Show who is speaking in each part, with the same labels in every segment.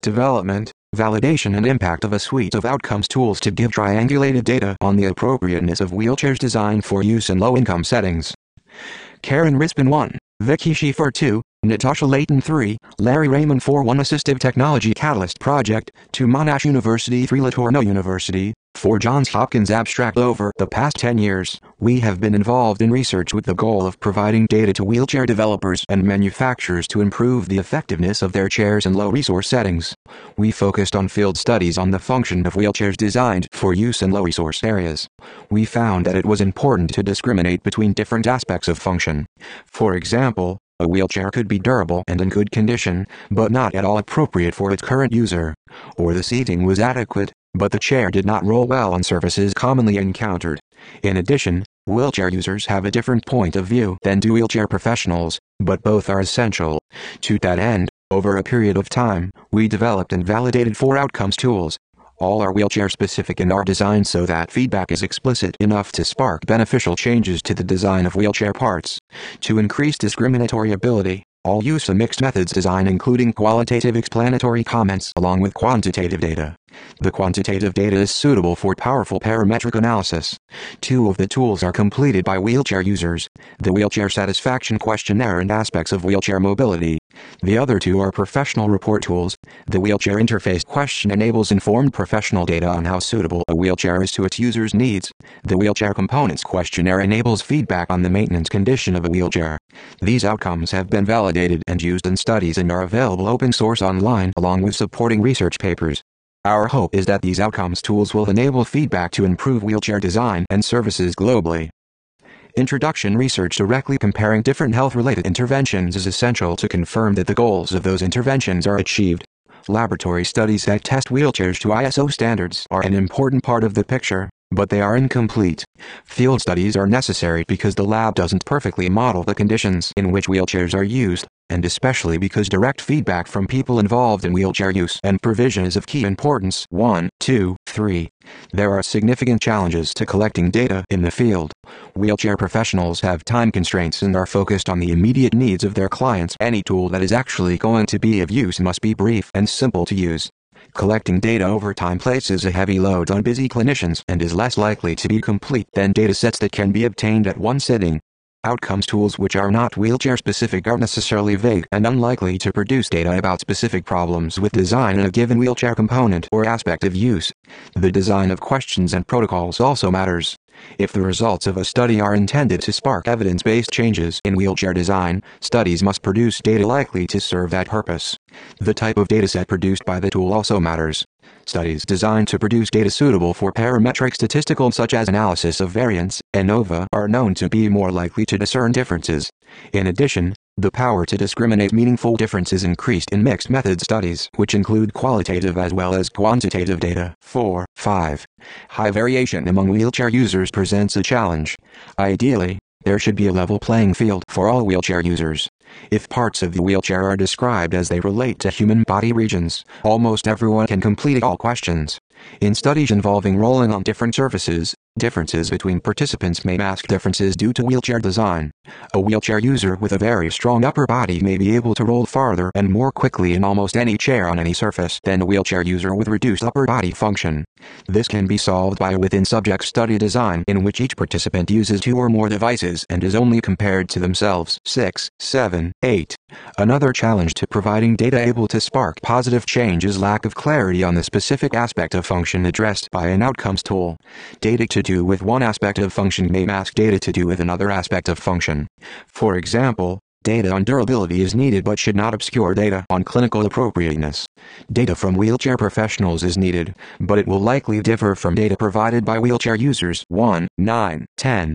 Speaker 1: development, validation and impact of a suite of outcomes tools to give triangulated data on the appropriateness of wheelchairs designed for use in low-income settings. Karen Rispin 1, Vicky Schiefer 2, Natasha Layton 3, Larry Raymond 4 1 Assistive Technology Catalyst Project, 2 Monash University 3 LeTourneau University, 4 Johns Hopkins Abstract. Over the past 10 years, we have been involved in research with the goal of providing data to wheelchair developers and manufacturers to improve the effectiveness of their chairs in low-resource settings. We focused on field studies on the function of wheelchairs designed for use in low-resource areas. We found that it was important to discriminate between different aspects of function. For example, a wheelchair could be durable and in good condition, but not at all appropriate for its current user. Or the seating was adequate, but the chair did not roll well on surfaces commonly encountered. In addition, wheelchair users have a different point of view than do wheelchair professionals, but both are essential. To that end, over a period of time, we developed and validated 4 outcomes tools. All are wheelchair-specific and are designed so that feedback is explicit enough to spark beneficial changes to the design of wheelchair parts. To increase discriminatory ability, all use a mixed methods design including qualitative explanatory comments along with quantitative data. The quantitative data is suitable for powerful parametric analysis. 2 of the tools are completed by wheelchair users, the Wheelchair Satisfaction Questionnaire and Aspects of Wheelchair Mobility. The other 2 are professional report tools. The Wheelchair Interface Question enables informed professional data on how suitable a wheelchair is to its users' needs. The Wheelchair Components Questionnaire enables feedback on the maintenance condition of a wheelchair. These outcomes have been validated and used in studies and are available open source online along with supporting research papers. Our hope is that these outcomes tools will enable feedback to improve wheelchair design and services globally. Introduction research directly comparing different health-related interventions is essential to confirm that the goals of those interventions are achieved. Laboratory studies that test wheelchairs to ISO standards are an important part of the picture, but they are incomplete. Field studies are necessary because the lab doesn't perfectly model the conditions in which wheelchairs are used, and especially because direct feedback from people involved in wheelchair use and provision is of key importance. 1, 2, 3. There are significant challenges to collecting data in the field. Wheelchair professionals have time constraints and are focused on the immediate needs of their clients. Any tool that is actually going to be of use must be brief and simple to use. Collecting data over time places a heavy load on busy clinicians and is less likely to be complete than datasets that can be obtained at one sitting. Outcomes tools which are not wheelchair-specific are necessarily vague and unlikely to produce data about specific problems with design in a given wheelchair component or aspect of use. The design of questions and protocols also matters. If the results of a study are intended to spark evidence-based changes in wheelchair design, studies must produce data likely to serve that purpose. The type of dataset produced by the tool also matters. Studies designed to produce data suitable for parametric statistical such as analysis of variance, ANOVA, are known to be more likely to discern differences. In addition, the power to discriminate meaningful differences increased in mixed method studies, which include qualitative as well as quantitative data. 4, 5. High variation among wheelchair users presents a challenge. Ideally, there should be a level playing field for all wheelchair users. If parts of the wheelchair are described as they relate to human body regions, almost everyone can complete all questions. In studies involving rolling on different surfaces, differences between participants may mask differences due to wheelchair design. A wheelchair user with a very strong upper body may be able to roll farther and more quickly in almost any chair on any surface than a wheelchair user with reduced upper body function. This can be solved by a within-subject study design in which each participant uses 2 or more devices and is only compared to themselves. 6, 7, 8. Another challenge to providing data able to spark positive change is lack of clarity on the specific aspect of function addressed by an outcomes tool. Data to do with one aspect of function may mask data to do with another aspect of function. For example, data on durability is needed but should not obscure data on clinical appropriateness. Data from wheelchair professionals is needed, but it will likely differ from data provided by wheelchair users. 1, 9, 10.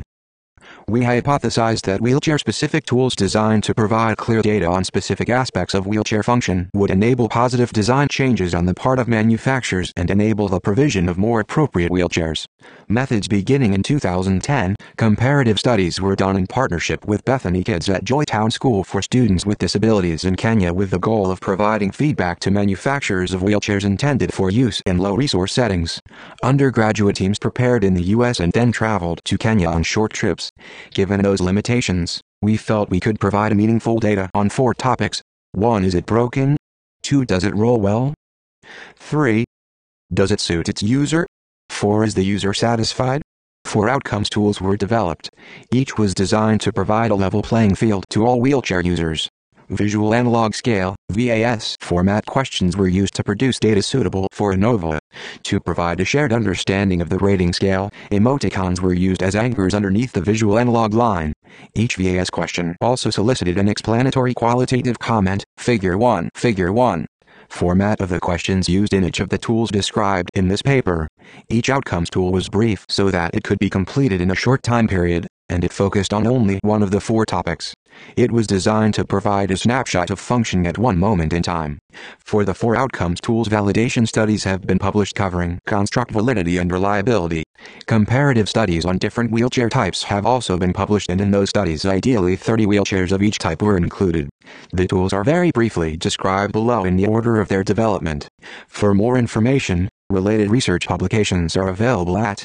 Speaker 1: We hypothesized that wheelchair-specific tools designed to provide clear data on specific aspects of wheelchair function would enable positive design changes on the part of manufacturers and enable the provision of more appropriate wheelchairs. Methods beginning in 2010, comparative studies were done in partnership with Bethany Kids at Joytown School for Students with Disabilities in Kenya with the goal of providing feedback to manufacturers of wheelchairs intended for use in low-resource settings. Undergraduate teams prepared in the US and then traveled to Kenya on short trips. Given those limitations, we felt we could provide meaningful data on 4 topics. 1. Is it broken? 2. Does it roll well? 3. Does it suit its user? 4. Is the user satisfied? 4 outcomes tools were developed. Each was designed to provide a level playing field to all wheelchair users. Visual Analog Scale (VAS) format questions were used to produce data suitable for ANOVA. To provide a shared understanding of the rating scale, emoticons were used as anchors underneath the visual analog line. Each VAS question also solicited an explanatory qualitative comment, Figure 1. Figure 1. Format of the questions used in each of the tools described in this paper. Each outcomes tool was brief so that it could be completed in a short time period, and it focused on only one of the 4 topics. It was designed to provide a snapshot of functioning at one moment in time. For the 4 outcomes tools, validation studies have been published covering construct validity and reliability. Comparative studies on different wheelchair types have also been published, and in those studies ideally 30 wheelchairs of each type were included. The tools are very briefly described below in the order of their development. For more information, related research publications are available at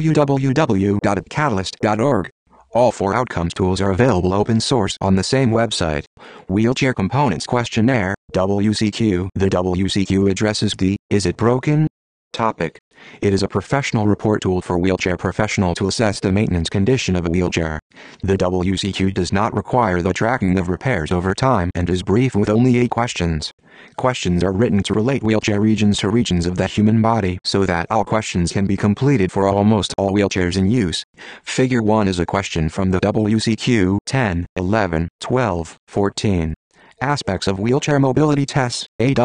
Speaker 1: www.catalyst.org. All 4 outcomes tools are available open source on the same website. Wheelchair Components Questionnaire, WCQ. The WCQ addresses the "Is it broken?" topic. It is a professional report tool for wheelchair professional to assess the maintenance condition of a wheelchair. The WCQ does not require the tracking of repairs over time and is brief with only 8 questions. Questions are written to relate wheelchair regions to regions of the human body so that all questions can be completed for almost all wheelchairs in use. Figure 1 is a question from the WCQ 10, 11, 12, 14. Aspects of wheelchair mobility tests,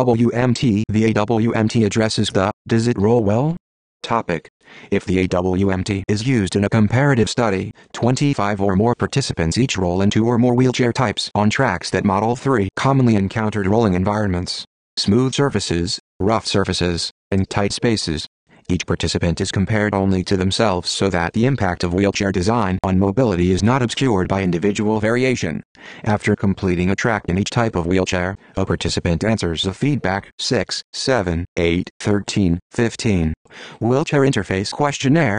Speaker 1: AWMT. The AWMT addresses the "Does it roll well?" topic. If the AWMT is used in a comparative study, 25 or more participants each roll in 2 or more wheelchair types on tracks that model 3 commonly encountered rolling environments: smooth surfaces, rough surfaces, and tight spaces. Each participant is compared only to themselves so that the impact of wheelchair design on mobility is not obscured by individual variation. After completing a track in each type of wheelchair, a participant answers the feedback 6, 7, 8, 13, 15. Wheelchair Interface Questionnaire,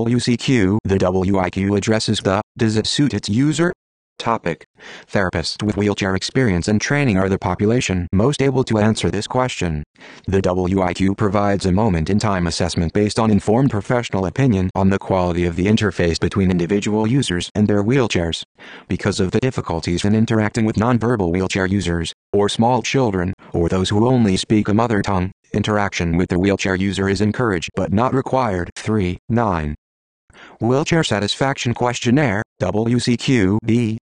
Speaker 1: WCQ. The WIQ addresses the "Does it suit its user?" topic. Therapists with wheelchair experience and training are the population most able to answer this question. The WIQ provides a moment-in-time assessment based on informed professional opinion on the quality of the interface between individual users and their wheelchairs. Because of the difficulties in interacting with nonverbal wheelchair users, or small children, or those who only speak a mother tongue, interaction with the wheelchair user is encouraged but not required. 3.9. Wheelchair Satisfaction Questionnaire, WCQ. The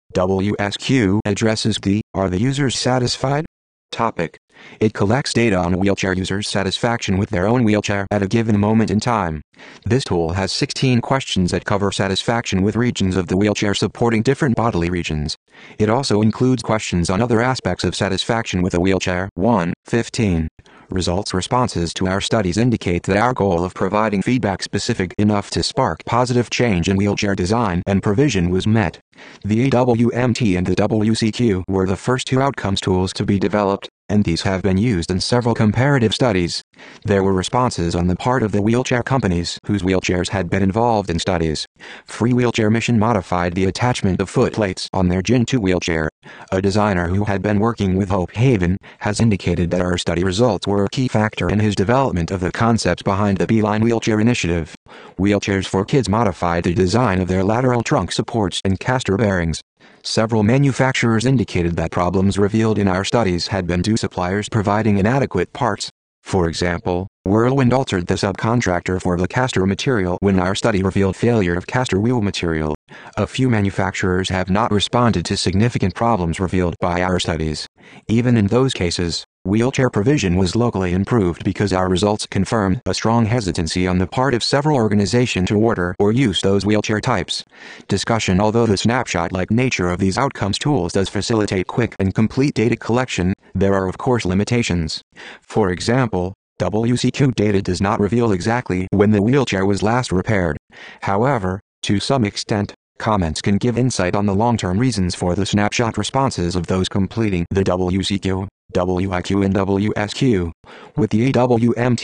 Speaker 1: WSQ addresses the "Are the users satisfied?" topic. It collects data on wheelchair users' satisfaction with their own wheelchair at a given moment in time. This tool has 16 questions that cover satisfaction with regions of the wheelchair supporting different bodily regions. It also includes questions on other aspects of satisfaction with a wheelchair. 1.15. Responses to our studies indicate that our goal of providing feedback specific enough to spark positive change in wheelchair design and provision was met. The AWMT and the WCQ were the first 2 outcomes tools to be developed, and these have been used in several comparative studies. There were responses on the part of the wheelchair companies whose wheelchairs had been involved in studies. Free Wheelchair Mission modified the attachment of foot plates on their Gen 2 wheelchair. A designer who had been working with Hope Haven has indicated that our study results were a key factor in his development of the concepts behind the Beeline Wheelchair Initiative. Wheelchairs for Kids modified the design of their lateral trunk supports and caster bearings. Several manufacturers indicated that problems revealed in our studies had been due to suppliers providing inadequate parts. For example, Whirlwind altered the subcontractor for the caster material when our study revealed failure of caster wheel material. A few manufacturers have not responded to significant problems revealed by our studies. Even in those cases, wheelchair provision was locally improved because our results confirmed a strong hesitancy on the part of several organizations to order or use those wheelchair types. Discussion. Although the snapshot-like nature of these outcomes tools does facilitate quick and complete data collection, there are of course limitations. For example, WCQ data does not reveal exactly when the wheelchair was last repaired. However, to some extent, comments can give insight on the long-term reasons for the snapshot responses of those completing the WCQ, WIQ and WSQ. With the AWMT,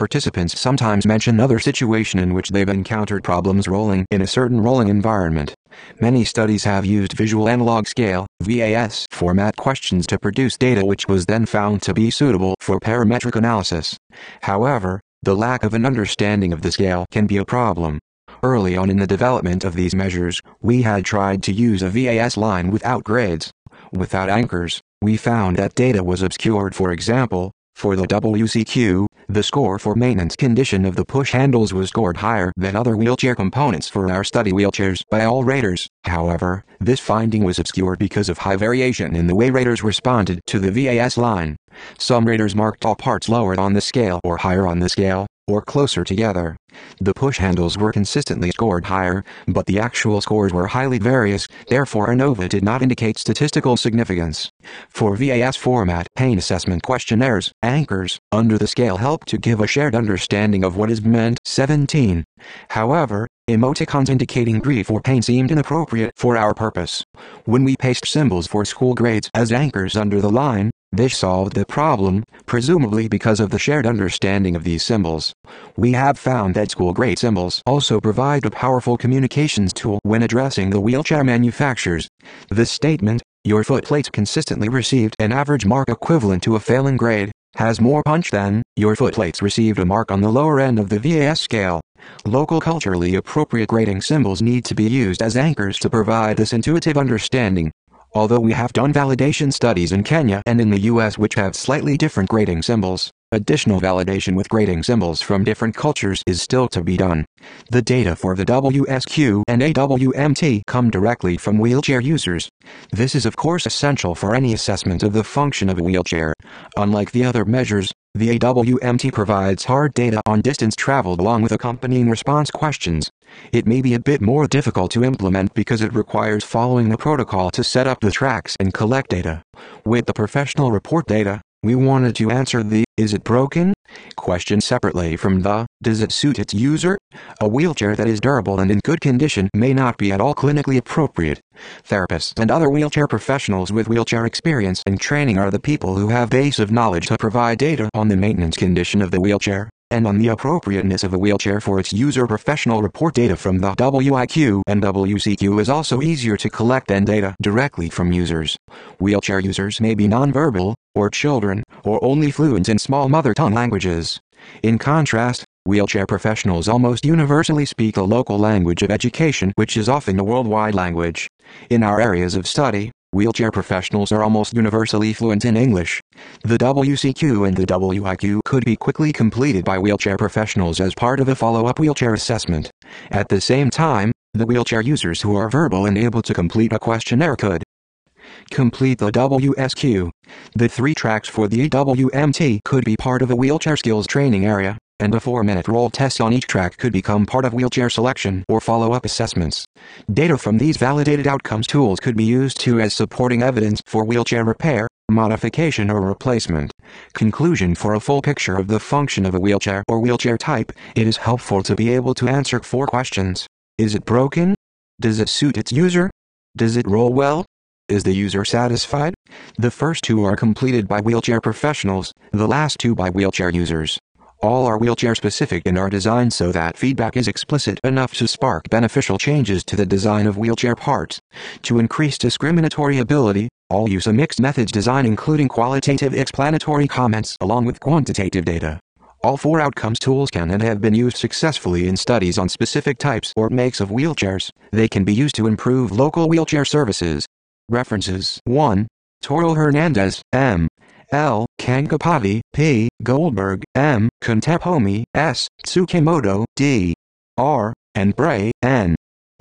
Speaker 1: participants sometimes mention other situation in which they've encountered problems rolling in a certain rolling environment. Many studies have used visual analog scale (VAS) format questions to produce data which was then found to be suitable for parametric analysis. However, the lack of an understanding of the scale can be a problem. Early on in the development of these measures, we had tried to use a VAS line without grades. Without anchors, we found that data was obscured. For example, for the WCQ, the score for maintenance condition of the push handles was scored higher than other wheelchair components for our study wheelchairs by all raters. However, this finding was obscured because of high variation in the way raters responded to the VAS line. Some raters marked all parts lower on the scale or higher on the scale, or closer together. The push handles were consistently scored higher, but the actual scores were highly various, therefore ANOVA did not indicate statistical significance. For VAS format pain assessment questionnaires, anchors under the scale help to give a shared understanding of what is meant. 17. However, emoticons indicating grief or pain seemed inappropriate for our purpose. When we pasted symbols for school grades as anchors under the line, this solved the problem, presumably because of the shared understanding of these symbols. We have found that school grade symbols also provide a powerful communications tool when addressing the wheelchair manufacturers. This statement, "Your footplates consistently received an average mark equivalent to a failing grade," has more punch than, "Your footplates received a mark on the lower end of the VAS scale." Local culturally appropriate grading symbols need to be used as anchors to provide this intuitive understanding. Although we have done validation studies in Kenya and in the US which have slightly different grading symbols, additional validation with grading symbols from different cultures is still to be done. The data for the WSQ and AWMT come directly from wheelchair users. This is of course essential for any assessment of the function of a wheelchair. Unlike the other measures, the AWMT provides hard data on distance traveled along with accompanying response questions. It may be a bit more difficult to implement because it requires following the protocol to set up the tracks and collect data. With the professional report data, we wanted to answer the "Is it broken?" question separately from the "Does it suit its user?" A wheelchair that is durable and in good condition may not be at all clinically appropriate. Therapists and other wheelchair professionals with wheelchair experience and training are the people who have base of knowledge to provide data on the maintenance condition of the wheelchair and on the appropriateness of a wheelchair for its user. Professional report data from the WIQ and WCQ is also easier to collect than data directly from users. Wheelchair users may be nonverbal, or children, or only fluent in small mother tongue languages. In contrast, wheelchair professionals almost universally speak the local language of education, which is often a worldwide language. In our areas of study, wheelchair professionals are almost universally fluent in English. The WCQ and the WIQ could be quickly completed by wheelchair professionals as part of a follow-up wheelchair assessment. At the same time, the wheelchair users who are verbal and able to complete a questionnaire could complete the WSQ. The 3 tracks for the AWMT could be part of a wheelchair skills training area, and a 4-minute roll test on each track could become part of wheelchair selection or follow-up assessments. Data from these validated outcomes tools could be used too as supporting evidence for wheelchair repair, modification or replacement. Conclusion: for a full picture of the function of a wheelchair or wheelchair type, it is helpful to be able to answer 4 questions. Is it broken? Does it suit its user? Does it roll well? Is the user satisfied? The first 2 are completed by wheelchair professionals, the last 2 by wheelchair users. All are wheelchair specific and are designed so that feedback is explicit enough to spark beneficial changes to the design of wheelchair parts. To increase discriminatory ability, all use a mixed methods design including qualitative explanatory comments along with quantitative data. All 4 outcomes tools can and have been used successfully in studies on specific types or makes of wheelchairs. They can be used to improve local wheelchair services. References: 1. Toro Hernandez, M. L. Kankapati, P. Goldberg, M. Contepomi, S. Tsukemoto, D. R. and Bray, N.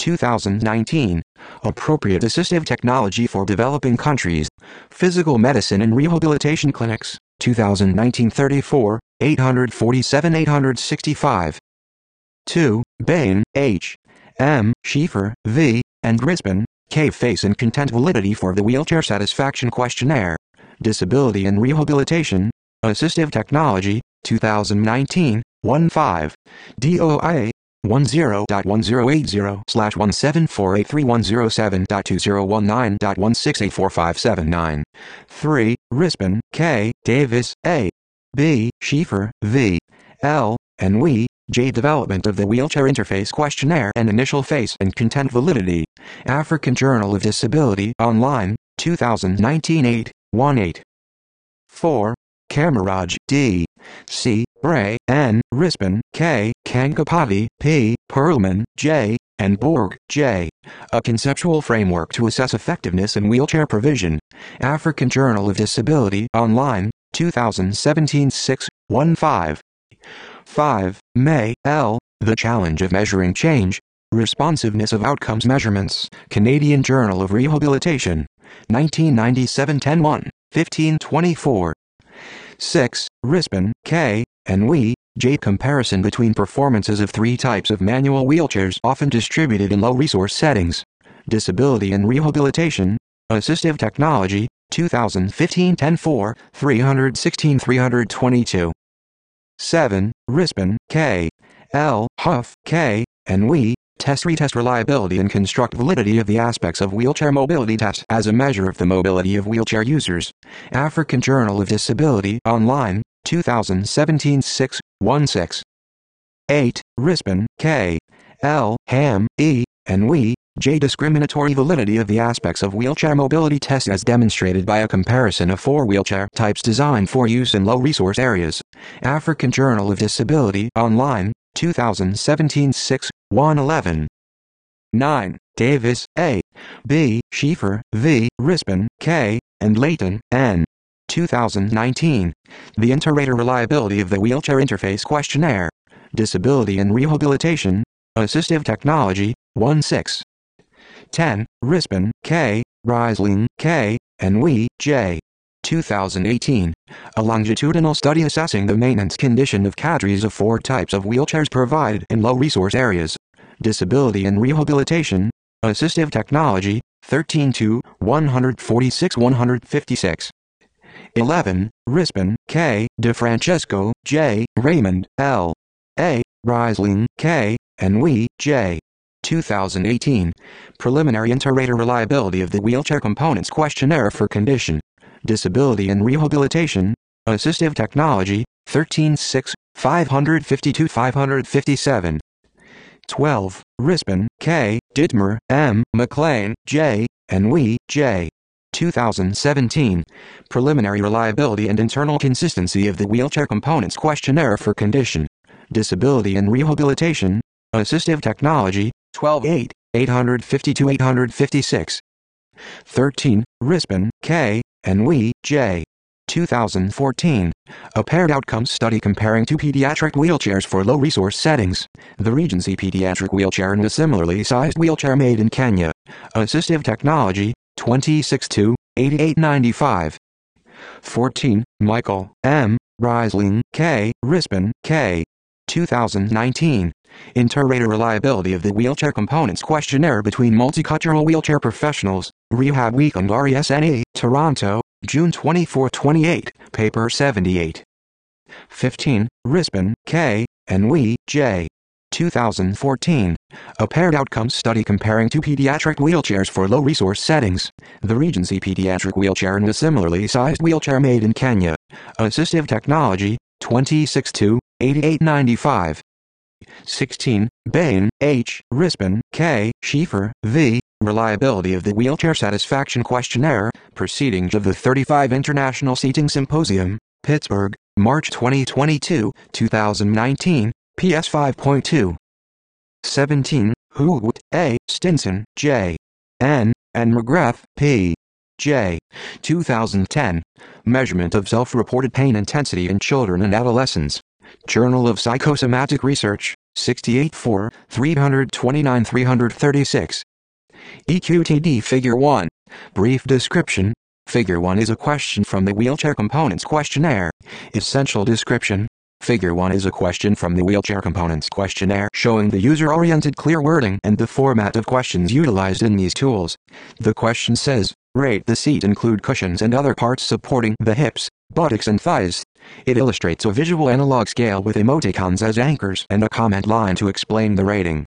Speaker 1: 2019. Appropriate Assistive Technology for Developing Countries. Physical Medicine and Rehabilitation Clinics. 2019 34, 847-865. 2. Bain, H. M. Schieffer, V. and Rispin, K. Face and Content Validity for the Wheelchair Satisfaction Questionnaire. Disability and Rehabilitation, Assistive Technology, 2019, 15. DOI 10.1080/1748310720191684579. 3. Rispin, K. Davis, A. B. Schieffer, V. L. and we, J. Development of the Wheelchair Interface Questionnaire and Initial Face and Content Validity. African Journal of Disability Online, 2019 818. 4. Kamaraj, D. C. Bray, N. Rispin, K. Kankapati, P. Perlman, J. and Borg, J. A Conceptual Framework to Assess Effectiveness in Wheelchair Provision. African Journal of Disability Online, 2017 615. 5. May, L. The Challenge of Measuring Change. Responsiveness of Outcomes Measurements. Canadian Journal of Rehabilitation. 1997 10 1, 1524. 6. Rispin, K. and we, J. Comparison between performances of three types of manual wheelchairs often distributed in low-resource settings. Disability and Rehabilitation. Assistive Technology, 2015 10 4, 316 322. 7. Rispin, K. L. Huff, K. and we, Retest reliability and construct validity of the aspects of wheelchair mobility test as a measure of the mobility of wheelchair users. African Journal of Disability Online, 2017 616. 8. Rispin, K. L. Ham, E. and we, J. Discriminatory validity of the aspects of wheelchair mobility test as demonstrated by a comparison of 4 wheelchair types designed for use in low-resource areas. African Journal of Disability Online, 2017 6 111. 9. Davis, A. B. Schieffer, V. Rispin, K. and Layton, N. 2019. The Inter-Rater Reliability of the Wheelchair Interface Questionnaire. Disability and Rehabilitation. Assistive Technology, 16. 10. Rispin, K. Reisling, K. and we, J. 2018. A longitudinal study assessing the maintenance condition of cadres of 4 types of wheelchairs provided in low-resource areas. Disability and Rehabilitation. Assistive Technology, 13 146 156. 11. Rispin, K. DeFrancesco, J. Raymond, L. A. Reisling, K. and we, J. 2018. Preliminary Inter-Rater Reliability of the Wheelchair Components Questionnaire for Condition. Disability and Rehabilitation. Assistive Technology, 13 552 557. 12. Rispin, K. Dittmer, M. McLean, J. and we, J. 2017. Preliminary Reliability and Internal Consistency of the Wheelchair Components Questionnaire for Condition. Disability and Rehabilitation. Assistive Technology, 12 852 856. 13. Rispin, K. and we, J. 2014. A paired outcomes study comparing 2 pediatric wheelchairs for low-resource settings. The Regency Pediatric Wheelchair and a similarly sized wheelchair made in Kenya. Assistive Technology, 26 8895. 14. Michael, M. Reisling, K. Rispin, K. 2019. Inter-Rater Reliability of the Wheelchair Components Questionnaire between Multicultural Wheelchair Professionals. Rehab Week and RESNE, Toronto, June 24-28, Paper 78. 15. Rispin, K. and we, J. 2014. A paired outcomes study comparing 2 pediatric wheelchairs for low-resource settings. The Regency Pediatric Wheelchair and a similarly sized wheelchair made in Kenya. Assistive Technology, 26 8895. 16. Bain, H. Rispin, K. Schieffer, V. Reliability of the Wheelchair Satisfaction Questionnaire. Proceedings of the 35 International Seating Symposium, Pittsburgh, March 2022, 2019, PS 5.2. 17. Hoot, A. Stinson, J. N. and McGrath, P. J. 2010. Measurement of Self-Reported Pain Intensity in Children and Adolescents. Journal of Psychosomatic Research, 68 329 336. EQTD Figure 1. Brief description. Figure 1 is a question from the Wheelchair Components Questionnaire. Essential description. Figure 1 is a question from the Wheelchair Components Questionnaire showing the user-oriented clear wording and the format of questions utilized in these tools. The question says, rate the seat include cushions and other parts supporting the hips, buttocks and thighs. It illustrates a visual analog scale with emoticons as anchors and a comment line to explain the rating.